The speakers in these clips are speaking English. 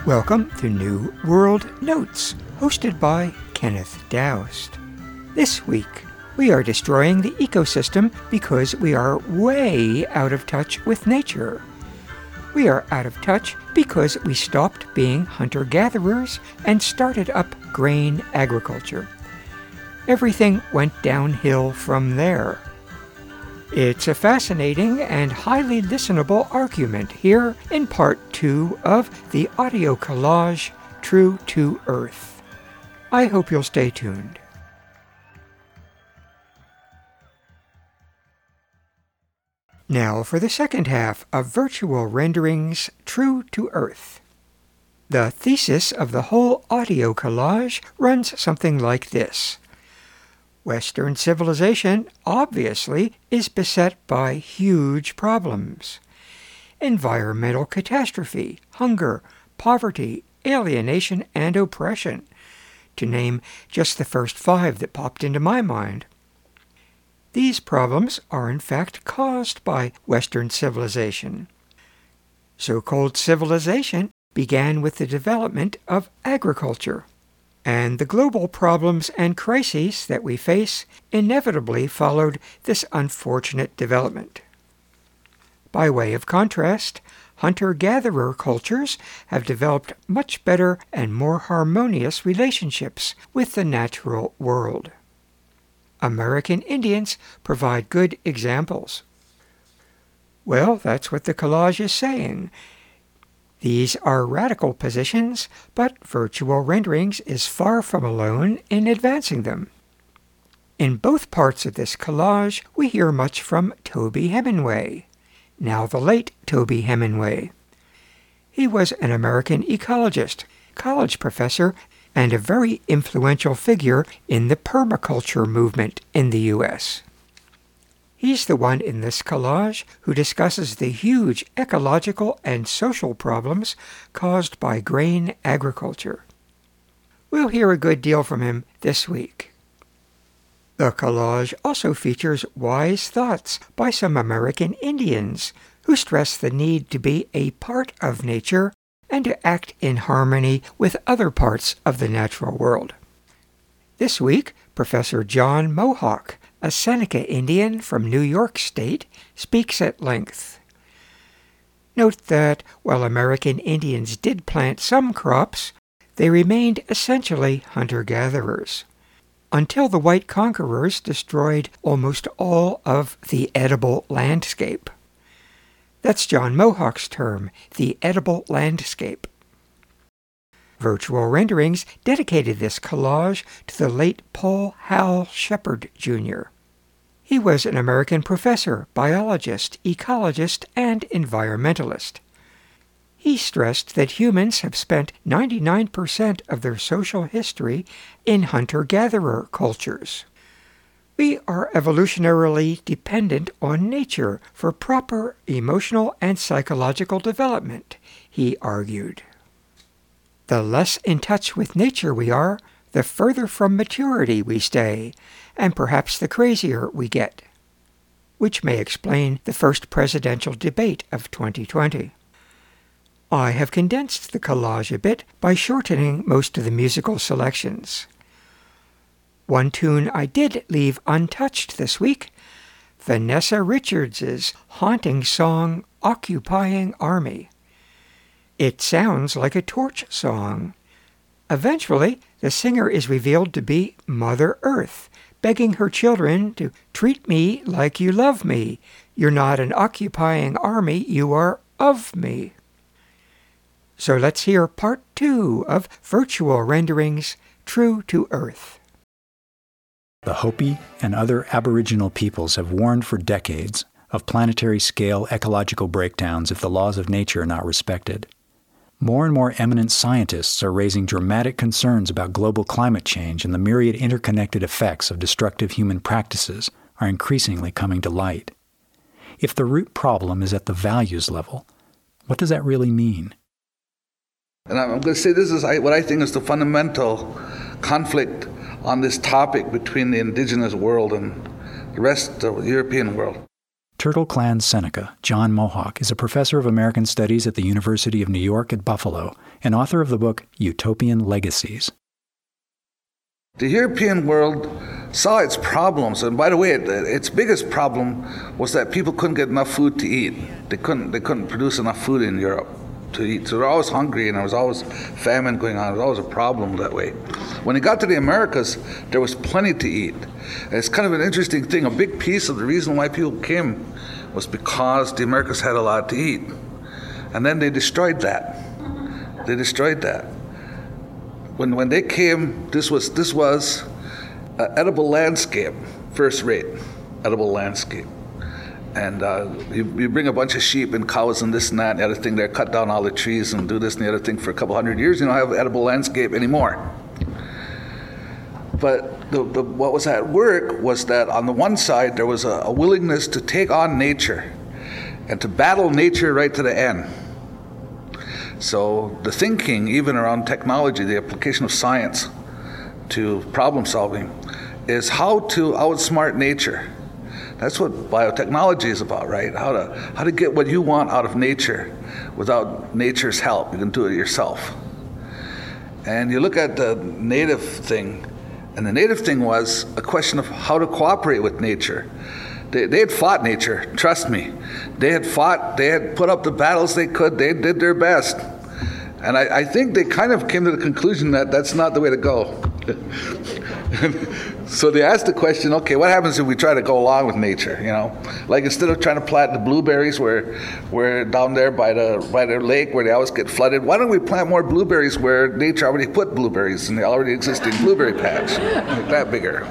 Welcome to New World Notes, hosted by Kenneth Daoust. This week, we are destroying the ecosystem because we are way out of touch with nature. We are out of touch because we stopped being hunter-gatherers and started up grain agriculture. Everything went downhill from there. It's a fascinating and highly listenable argument here in part 2 of the audio collage True to Earth. I hope you'll stay tuned. Now for the second half of Virtual Renderings True to Earth. The thesis of the whole audio collage runs something like this. Western civilization, obviously, is beset by huge problems. Environmental catastrophe, hunger, poverty, alienation, and oppression, to name just the first 5 that popped into my mind. These problems are in fact caused by Western civilization. So-called civilization began with the development of agriculture. And the global problems and crises that we face inevitably followed this unfortunate development. By way of contrast, hunter-gatherer cultures have developed much better and more harmonious relationships with the natural world. American Indians provide good examples. Well, that's what the collage is saying. These are radical positions, but Virtual Renderings is far from alone in advancing them. In both parts of this collage, we hear much from Toby Hemenway, now the late Toby Hemenway. He was an American ecologist, college professor, and a very influential figure in the permaculture movement in the U.S. He's the one in this collage who discusses the huge ecological and social problems caused by grain agriculture. We'll hear a good deal from him this week. The collage also features wise thoughts by some American Indians who stress the need to be a part of nature and to act in harmony with other parts of the natural world. This week, Professor John Mohawk, a Seneca Indian from New York State, speaks at length. Note that while American Indians did plant some crops, they remained essentially hunter-gatherers, until the white conquerors destroyed almost all of the edible landscape. That's John Mohawk's term, the edible landscape. Virtual Renderings dedicated this collage to the late Paul Hal Shepard, Jr. He was an American professor, biologist, ecologist, and environmentalist. He stressed that humans have spent 99% of their social history in hunter-gatherer cultures. We are evolutionarily dependent on nature for proper emotional and psychological development, he argued. The less in touch with nature we are, the further from maturity we stay, and perhaps the crazier we get, which may explain the first presidential debate of 2020. I have condensed the collage a bit by shortening most of the musical selections. One tune I did leave untouched this week, Vanessa Richards' haunting song, Occupying Army. It sounds like a torch song. Eventually, the singer is revealed to be Mother Earth, begging her children to treat me like you love me. You're not an occupying army, you are of me. So let's hear part 2 of Virtual Renderings True to Earth. The Hopi and other Aboriginal peoples have warned for decades of planetary-scale ecological breakdowns if the laws of nature are not respected. More and more eminent scientists are raising dramatic concerns about global climate change, and the myriad interconnected effects of destructive human practices are increasingly coming to light. If the root problem is at the values level, what does that really mean? And I'm going to say this is what I think is the fundamental conflict on this topic between the indigenous world and the rest of the European world. Turtle Clan Seneca, John Mohawk, is a professor of American Studies at the University of New York at Buffalo and author of the book Utopian Legacies. The European world saw its problems, and by the way, its biggest problem was that people couldn't get enough food to eat. They couldn't produce enough food in Europe to eat, so they're always hungry, and there was always famine going on. It was always a problem that way. When it got to the Americas, there was plenty to eat. And it's kind of an interesting thing. A big piece of the reason why people came was because the Americas had a lot to eat, and then they destroyed that. When they came, this was an edible landscape, first rate edible landscape. And you bring a bunch of sheep and cows and this and that and the other thing there, cut down all the trees and do this and the other thing for a couple hundred years, you don't have an edible landscape anymore. But what was at work was that on the one side there was a willingness to take on nature and to battle nature right to the end. So the thinking, even around technology, the application of science to problem solving, is how to outsmart nature. That's what biotechnology is about, right? How to get what you want out of nature without nature's help. You can do it yourself. And you look at the native thing, and the native thing was a question of how to cooperate with nature. They had fought nature, trust me. They had put up the battles they could, they did their best. And I think they kind of came to the conclusion that that's not the way to go. So they asked the question, okay, what happens if we try to go along with nature, you know? Like instead of trying to plant the blueberries where down there by the lake where they always get flooded, why don't we plant more blueberries where nature already put blueberries in the already existing blueberry patch, like that bigger.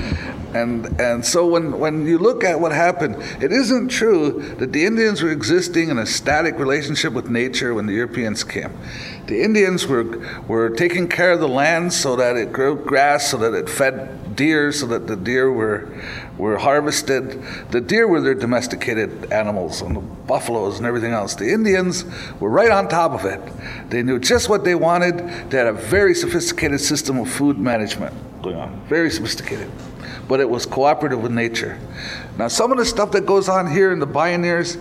And so when you look at what happened, it isn't true that the Indians were existing in a static relationship with nature when the Europeans came. The Indians were taking care of the land so that it grew grass, so that it fed deer, so that the deer were harvested. The deer were their domesticated animals, and the buffaloes and everything else. The Indians were right on top of it. They knew just what they wanted. They had a very sophisticated system of food management going on, very sophisticated. But it was cooperative with nature. Now, some of the stuff that goes on here in the Bioneers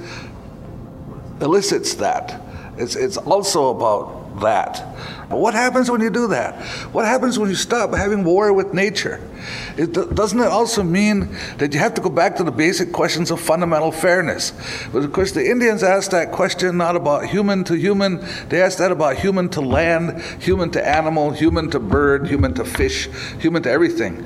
elicits that. It's also about that. But what happens when you do that? What happens when you stop having war with nature? Doesn't it also mean that you have to go back to the basic questions of fundamental fairness? But of course, the Indians asked that question not about human to human. They asked that about human to land, human to animal, human to bird, human to fish, human to everything.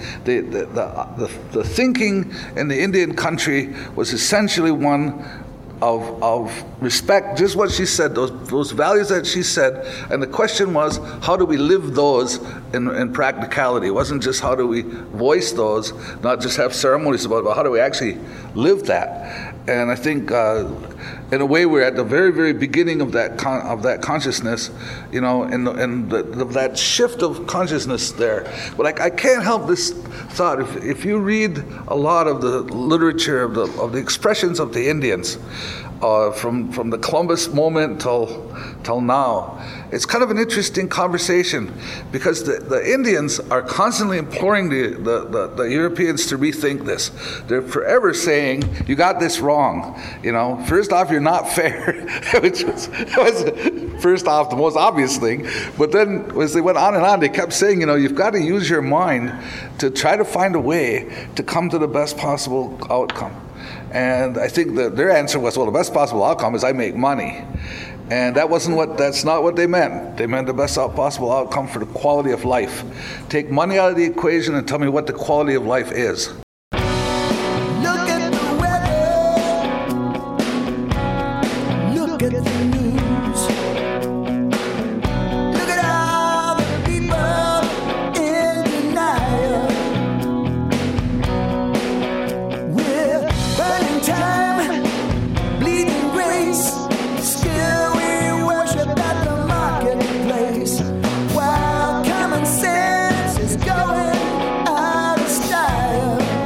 The thinking in the Indian country was essentially one of respect, just what she said, those values that she said, and the question was, how do we live those in practicality? It wasn't just how do we voice those, not just have ceremonies about it, but how do we actually live that? And I think, in a way, we're at the very, very beginning of that consciousness, you know, and that shift of consciousness there. But I can't help this thought. If you read a lot of the literature of the expressions of the Indians, from the Columbus moment till now, it's kind of an interesting conversation, because the Indians are constantly imploring the Europeans to rethink this. They're forever saying, you got this wrong. You know, first off, you're not fair, which was first off the most obvious thing. But then as they went on and on, they kept saying, you know, you've got to use your mind to try to find a way to come to the best possible outcome. And I think that their answer was, well, the best possible outcome is I make money. And that's not what they meant. They meant the best possible outcome for the quality of life. Take money out of the equation and tell me what the quality of life is. Look at the weather. Look at the news. Look at all the people in denial. We're burning time, bleeding grace. Still we worship at the marketplace, while common sense is going out of style.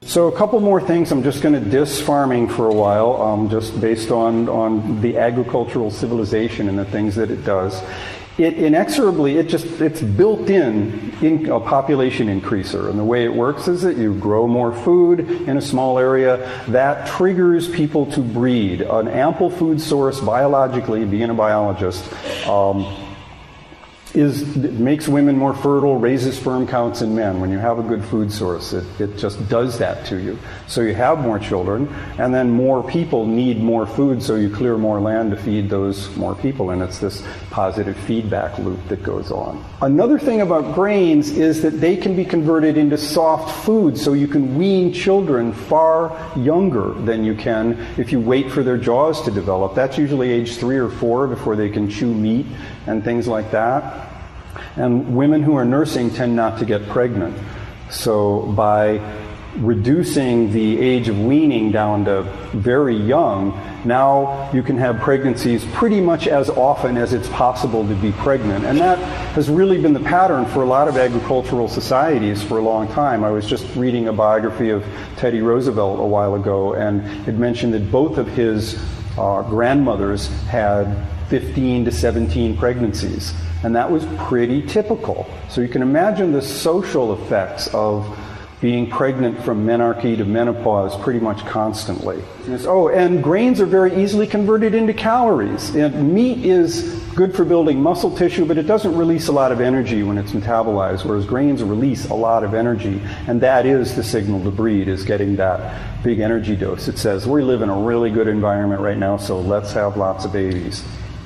So a couple more things. I'm just going to diss farming for a while, just based on the agricultural civilization and the things that it does. It inexorably, it's built in a population increaser. And the way it works is that you grow more food in a small area. That triggers people to breed. An ample food source, biologically, being a biologist, it makes women more fertile, raises sperm counts in men. When you have a good food source, it just does that to you. So you have more children, and then more people need more food, so you clear more land to feed those more people, and it's this positive feedback loop that goes on. Another thing about grains is that they can be converted into soft food, so you can wean children far younger than you can if you wait for their jaws to develop. That's usually age 3 or 4 before they can chew meat and things like that. And women who are nursing tend not to get pregnant. So by reducing the age of weaning down to very young, now you can have pregnancies pretty much as often as it's possible to be pregnant. And that has really been the pattern for a lot of agricultural societies for a long time. I was just reading a biography of Teddy Roosevelt a while ago, and it mentioned that both of his grandmothers had 15 to 17 pregnancies. And that was pretty typical. So you can imagine the social effects of being pregnant from menarche to menopause pretty much constantly. And grains are very easily converted into calories. And meat is good for building muscle tissue, but it doesn't release a lot of energy when it's metabolized, whereas grains release a lot of energy. And that is the signal to breed, is getting that big energy dose. It says, we live in a really good environment right now, so let's have lots of babies.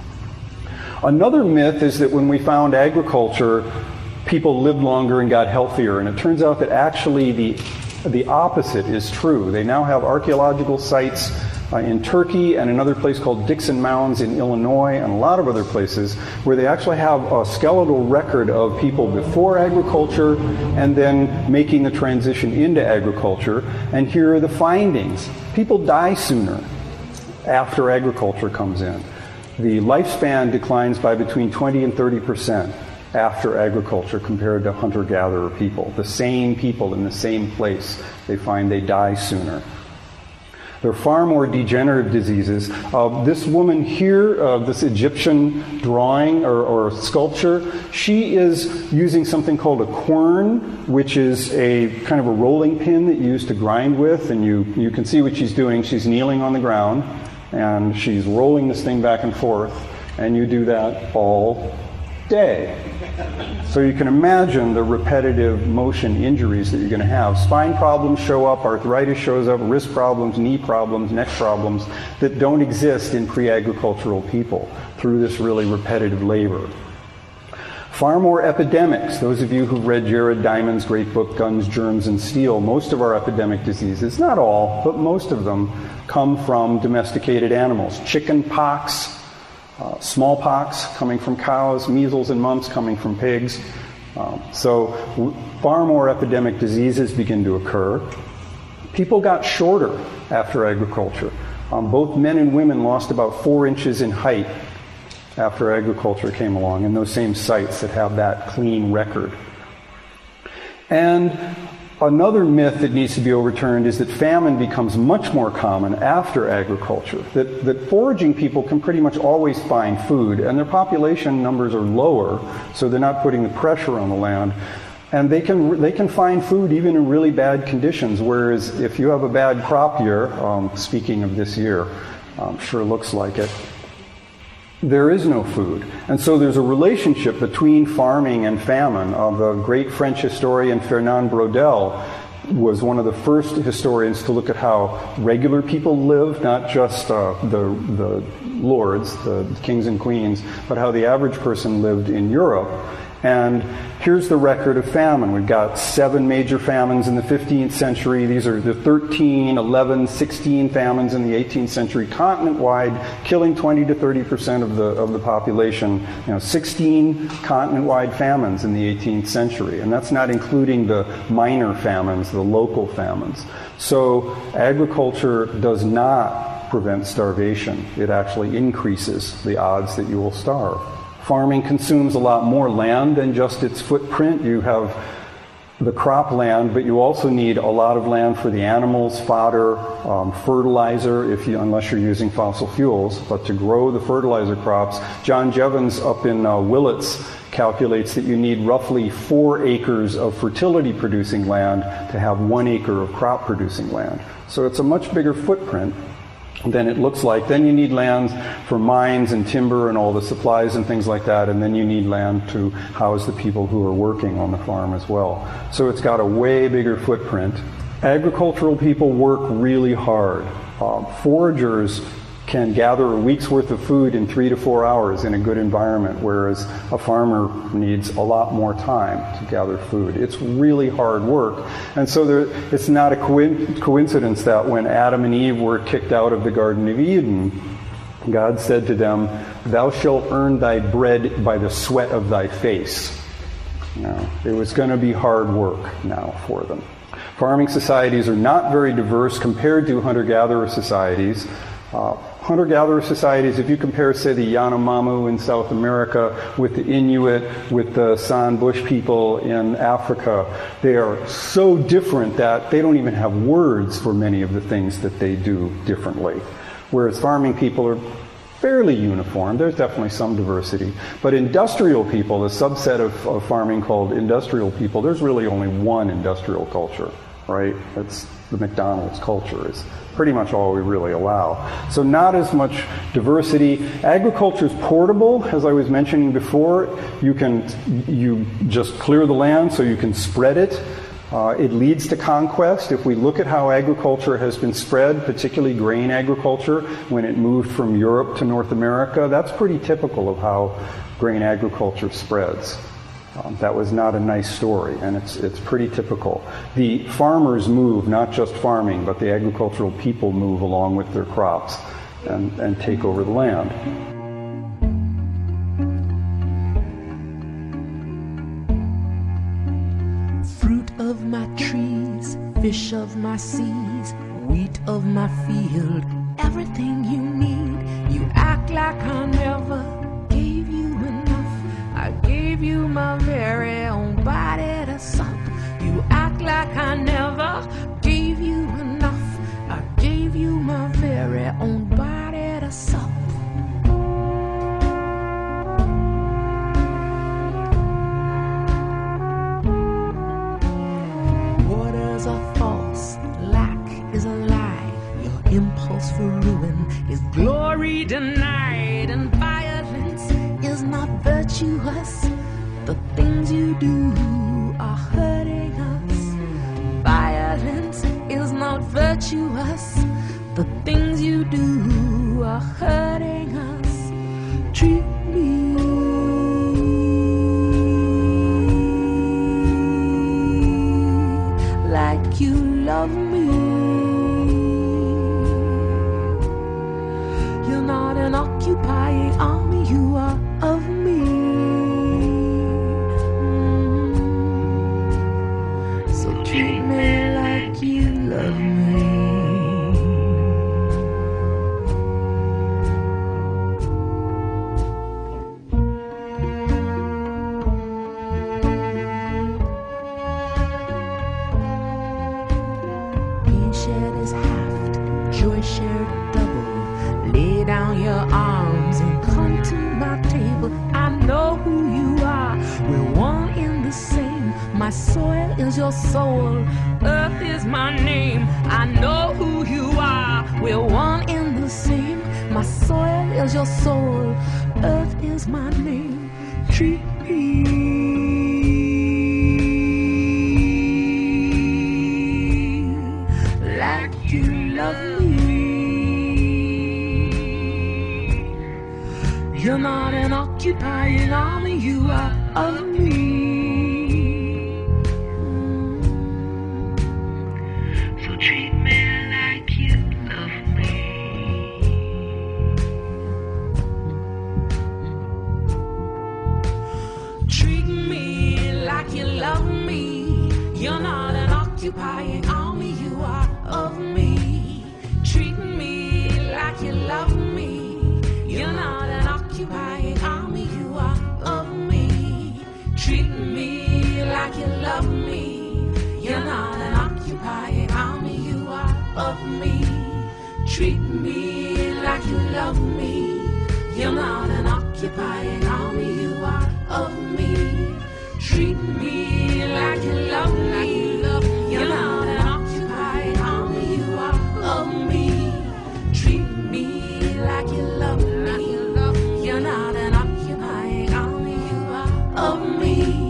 Another myth is that when we found agriculture, people lived longer and got healthier. And it turns out that actually the opposite is true. They now have archaeological sites in Turkey and another place called Dixon Mounds in Illinois and a lot of other places where they actually have a skeletal record of people before agriculture and then making the transition into agriculture. And here are the findings. People die sooner after agriculture comes in. The lifespan declines by between 20 and 30% after agriculture compared to hunter-gatherer people. The same people in the same place, they find they die sooner. There are far more degenerative diseases. This woman here, this Egyptian drawing or sculpture, she is using something called a quern, which is a kind of a rolling pin that you use to grind with, and you can see what she's doing. She's kneeling on the ground, and she's rolling this thing back and forth, and you do that all day. So you can imagine the repetitive motion injuries that you're going to have. Spine problems show up, arthritis shows up, wrist problems, knee problems, neck problems that don't exist in pre-agricultural people through this really repetitive labor. Far more epidemics. Those of you who've read Jared Diamond's great book, Guns, Germs, and Steel, most of our epidemic diseases, not all, but most of them, come from domesticated animals. Chicken pox, smallpox coming from cows, measles and mumps coming from pigs. So far more epidemic diseases begin to occur. People got shorter after agriculture. Both men and women lost about 4 inches in height after agriculture came along in those same sites that have that clean record. And another myth that needs to be overturned is that famine becomes much more common after agriculture, that foraging people can pretty much always find food, and their population numbers are lower, so they're not putting the pressure on the land. And they can find food even in really bad conditions, whereas if you have a bad crop year, speaking of this year, sure looks like it, there is no food. And so there's a relationship between farming and famine. The great French historian Fernand Braudel was one of the first historians to look at how regular people lived, not just the lords, the kings and queens, but how the average person lived in Europe. And here's the record of famine. We've got 7 major famines in the 15th century. These are the 13, 11, 16 famines in the 18th century, continent-wide, killing 20 to 30% of the population. 16 continent-wide famines in the 18th century. And that's not including the minor famines, the local famines. So agriculture does not prevent starvation. It actually increases the odds that you will starve. Farming consumes a lot more land than just its footprint. You have the cropland, but you also need a lot of land for the animals, fodder, fertilizer, unless you're using fossil fuels. But to grow the fertilizer crops, John Jevons up in Willits calculates that you need roughly 4 acres of fertility-producing land to have 1 acre of crop-producing land. So it's a much bigger footprint than it looks like. Then you need land for mines and timber and all the supplies and things like that, and then you need land to house the people who are working on the farm as well. So it's got a way bigger footprint. Agricultural people work really hard. Foragers can gather a week's worth of food in 3 to 4 hours in a good environment, whereas a farmer needs a lot more time to gather food. It's really hard work. And so it's not a coincidence that when Adam and Eve were kicked out of the Garden of Eden, God said to them, "Thou shalt earn thy bread by the sweat of thy face." Now, it was going to be hard work now for them. Farming societies are not very diverse compared to hunter-gatherer societies. Hunter-gatherer societies, if you compare, say, the Yanomamo in South America with the Inuit, with the San Bush people in Africa, they are so different that they don't even have words for many of the things that they do differently. Whereas farming people are fairly uniform. There's definitely some diversity. But industrial people, the subset of farming called industrial people, there's really only one industrial culture, right? That's the McDonald's culture is pretty much all we really allow. So not as much diversity. Agriculture is portable, as I was mentioning before. You just clear the land so you can spread it. It leads to conquest. If we look at how agriculture has been spread, particularly grain agriculture, when it moved from Europe to North America, that's pretty typical of how grain agriculture spreads. That was not a nice story, and it's pretty typical. The farmers move, not just farming, but the agricultural people move along with their crops and take over the land. Fruit of my trees, fish of my seas, wheat of my field, everything you need. You act like I never gave you enough. I gave you my very own body to sup. You act like I never gave you enough. I gave you my very own body to sup. Waters are false, lack is a lie. Your impulse for ruin is glory denied, and violence is not virtuous. The things you do are hurting us. Violence is not virtuous. The things you do are hurting us. Treat me like you love me. You're not an occupying army, you are of me. So treat me like you love me. Pain shared is halved, joy shared double. Lay down your arms and come to my table. I know who you are, we're one in the same. My soil is your soul, earth is my name. I know who you are, we're one in the same. My soil is your soul, earth is my name. Treat me like you love me. You're not an occupying army, you are of me. So treat me like you love me. Treat me like you love me. You're not an occupying army, you are of me. Treat me like you love me. You're not an occupying army, you are of me. Treat me like you love me. occupying army. You are of me. Treat me like you love me. You're not an occupying army. You are of me. Treat me like you love me. You're not an occupying army. You are of me. Treat me like you love me. You're not an occupying army. You are of me.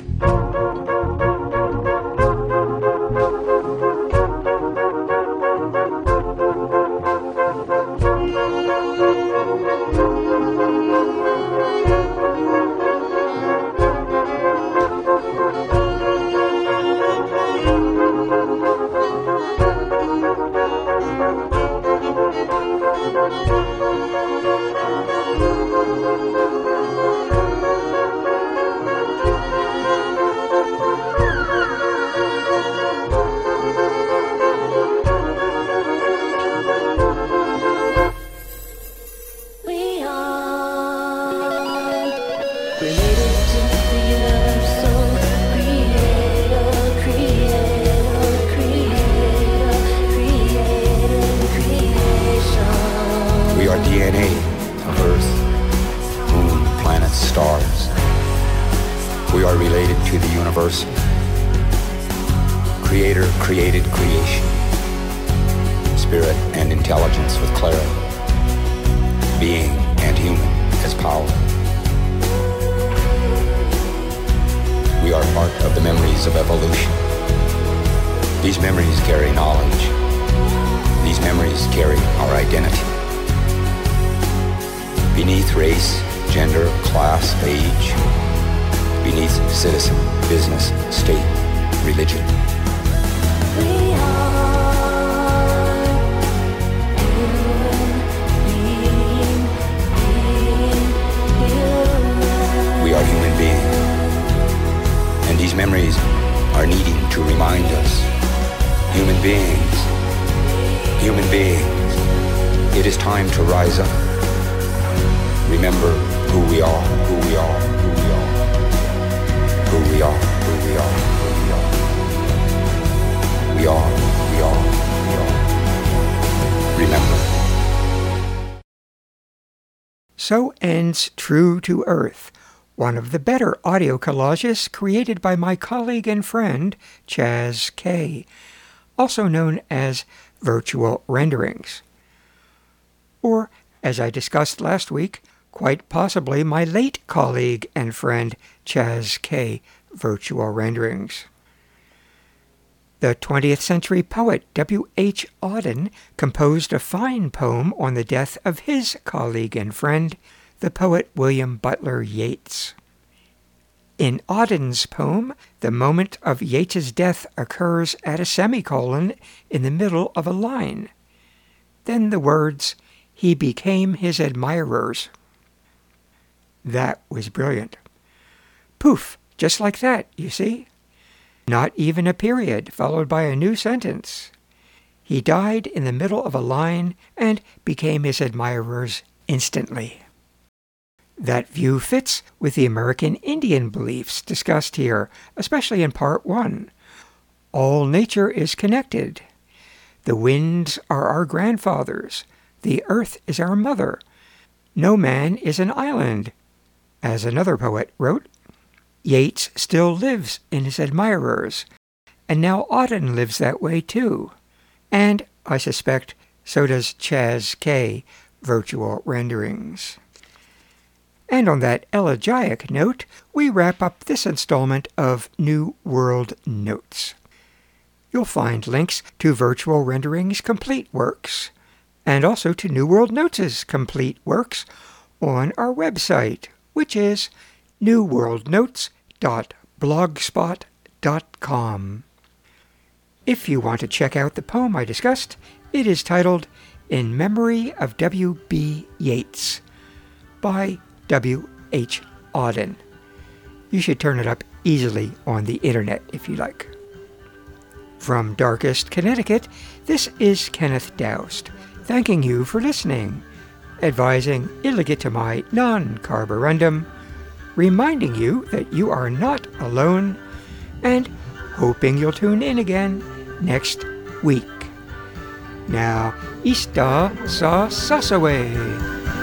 Creator created creation, spirit and intelligence with clarity, being and human as power. We are part of the memories of evolution. These memories carry knowledge. These memories carry our identity. Beneath race, gender, class, age, beneath citizen, business, state, religion. We are human beings, and these memories are needing to remind us, human beings, it is time to rise up. Remember who we are, who we are, who we are, who we are, who we are, who we are. We are, we are, we are. Remember. So ends True to Earth, one of the better audio collages created by my colleague and friend, Chaz K., also known as Virtual Renderings. Or, as I discussed last week, quite possibly my late colleague and friend, Chaz K., Virtual Renderings. The 20th century poet W.H. Auden composed a fine poem on the death of his colleague and friend, the poet William Butler Yeats. In Auden's poem, the moment of Yeats's death occurs at a semicolon in the middle of a line. Then the words, "He became his admirers." That was brilliant. Poof, just like that, you see? Not even a period followed by a new sentence. He died in the middle of a line and became his admirers instantly. That view fits with the American Indian beliefs discussed here, especially in Part 1. All nature is connected. The winds are our grandfathers. The earth is our mother. No man is an island, as another poet wrote. Yeats still lives in his admirers, and now Auden lives that way too. And, I suspect, so does Chaz K., Virtual Renderings. And on that elegiac note, we wrap up this installment of New World Notes. You'll find links to Virtual Renderings' complete works, and also to New World Notes' complete works on our website, which is newworldnotes.blogspot.com. If you want to check out the poem I discussed, it is titled In Memory of W.B. Yeats by W.H. Auden. You should turn it up easily on the internet if you like. From darkest Connecticut, this is Kenneth Doust, thanking you for listening, advising illegitimai non carborundum, reminding you that you are not alone, and hoping you'll tune in again next week. Now, Ista sa Sasawe.